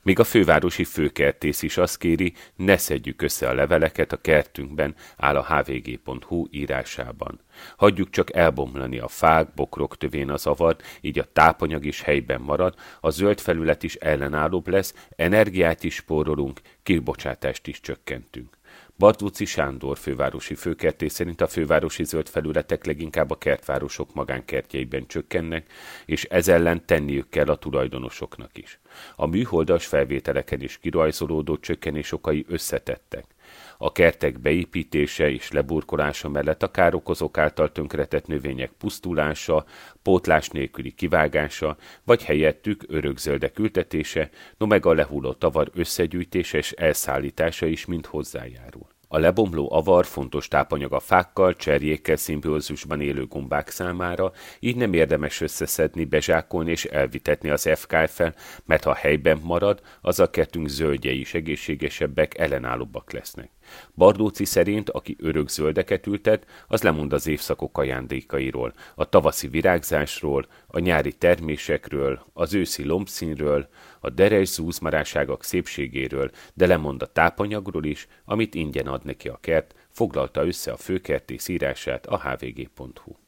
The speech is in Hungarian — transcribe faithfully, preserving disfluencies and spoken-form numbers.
Míg a fővárosi főkertész is azt kéri, ne szedjük össze a leveleket a kertünkben, áll a hvg pont hu írásában. Hagyjuk csak elbomlani a fák, bokrok tövén az avar, így a tápanyag is helyben marad, a zöld felület is ellenállóbb lesz, energiát is spórolunk, kibocsátást is csökkentünk. Bartóczy Sándor fővárosi főkertész szerint a fővárosi zöld felületek leginkább a kertvárosok magánkertjeiben csökkennek, és ez ellen tenniük kell a tulajdonosoknak is. A műholdas felvételeken is kirajzolódó csökkenés okai összetettek. A kertek beépítése és leburkolása mellett a károkozók által tönkretett növények pusztulása, pótlás nélküli kivágása, vagy helyettük örökzöldek ültetése, no meg a lehullott avar összegyűjtése és elszállítása is mind hozzájárul. A lebomló avar fontos tápanyag a fákkal, cserjékkel szimbiózusban élő gombák számára, így nem érdemes összeszedni, bezsákolni és elvitetni az ef ká ef-el, mert ha helyben marad, az a kertünk zöldjei is egészségesebbek, ellenállóbbak lesznek. Bartóczy szerint, aki örökzöldeket ültet, az lemond az évszakok ajándékairól, a tavaszi virágzásról, a nyári termésekről, az őszi lombszínről, a deres zúzmaráságok szépségéről, de lemond a tápanyagról is, amit ingyen ad neki a kert, foglalta össze a főkertész írását a hvg pont hu.